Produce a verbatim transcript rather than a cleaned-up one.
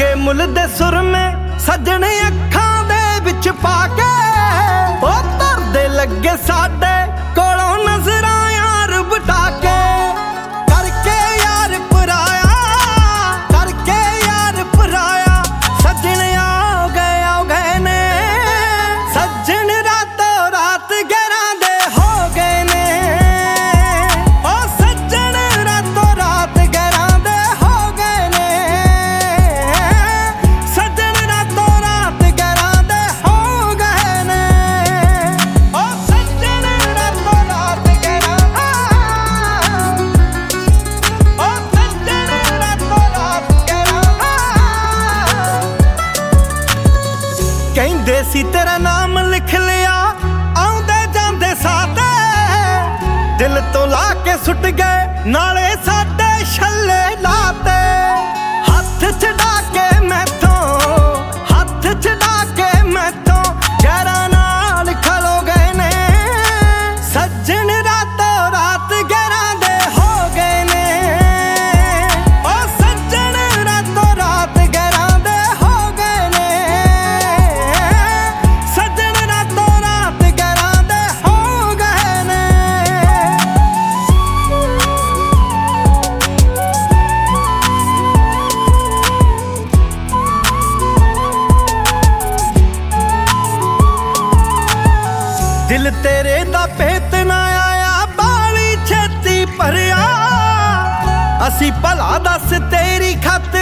ਚਿੱਟੇ ਮੁੱਲ ਦੇ ਸੁਰਮੇ ਸੱਜਣ ਅੱਖਾਂ ਦੇ ਵਿੱਚ ਪਾ ਕੇ ਉਹ ਧਰਦੇ ਲੱਗੇ ਸਾਡੇ ਕੋਲੋਂ ਨਜ਼ਰਾਂ ਯਾਰ ਬਟਾ ਕੇ ਕਰਕੇ ਯਾਰ ਪਰਾਇਆ ਕਰਕੇ ਯਾਰ ਪਰਾਇਆ ਸੱਜਣ ਆ ਗਏ ਆ ਗਏ ਨੇ ਸੱਜਣ ਰਾਤੋਂ ਰਾਤ ਗਿਆਰਾਂ ਦੇ ਹੋ ਗਏ ਨੇ ਉਹ ਸੱਜਣ ਰਾਤੋਂ ਰਾਤ ਗਿਆਰਾਂ ਦੇ ਹੋ ਗਏ ਨੇ ਸੱਜਣ ਰਾਤੋਂ ਰਾਤ ਗਿਆਰਾਂ ਦੇ ਹੋ ਗਏ ਨੇ ਉਹ ਸੱਜਣ ਰਾਤੋਂ ਰਾਤ ਗਿਆਰਾਂ ਉਹ ਸੱਜਣ ਰਾਤੋਂ ਰਾਤ ਗਿਆਰਾਂ ਕਹਿੰਦੇ ਸੀ ਤੇਰਾ ਨਾਮ ਲਿਖ ਲਿਆ ਆਉਂਦੇ ਜਾਂਦੇ ਸਾਥੇ ਦਿਲ ਤੋਂ ਲਾ ਕੇ ਸੁੱਟ ਗਏ ਨਾਲੇ ਸਾਡੇ ਛੱਲੇ ਲਾਤੇ ਹੱਥ ਛਡਾ ਕੇ ਮੈਥੋਂ ਹੱਥ ਛਡਾ ਕੇ ਮੈਥੋਂ ਗੈਰਾਂ ਨਾਲ ਖਲੋ ਗਏ ਨੇ ਸੱਜਣ ਰਾਤੋਂ ਰਾਤ ਗਿਆਰਾਂ ਦੇ ਹੋ ਗਏ ਨੇ ਉਹ ਸੱਜਣ ਰਾਤੋਂ ਰਾਤ ਗਿਆਰਾਂ ਦੇ ਹੋ ਗਏ ਨੇ ਸੱਜਣ ਰਾਤੋਂ ਰਾਤ ਗਿਆਰਾਂ ਦੇ ਹੋ ਗਏ ਨੇ ਦਿਲ ਤੇਰੇ ਦਾ ਭੇਤ ਨਾ ਆਇਆ ਬਾਲੀ ਛੇਤੀ ਭਰਿਆ ਅਸੀਂ ਭਲਾ ਦੱਸ ਤੇਰੀ ਖਾਤਰ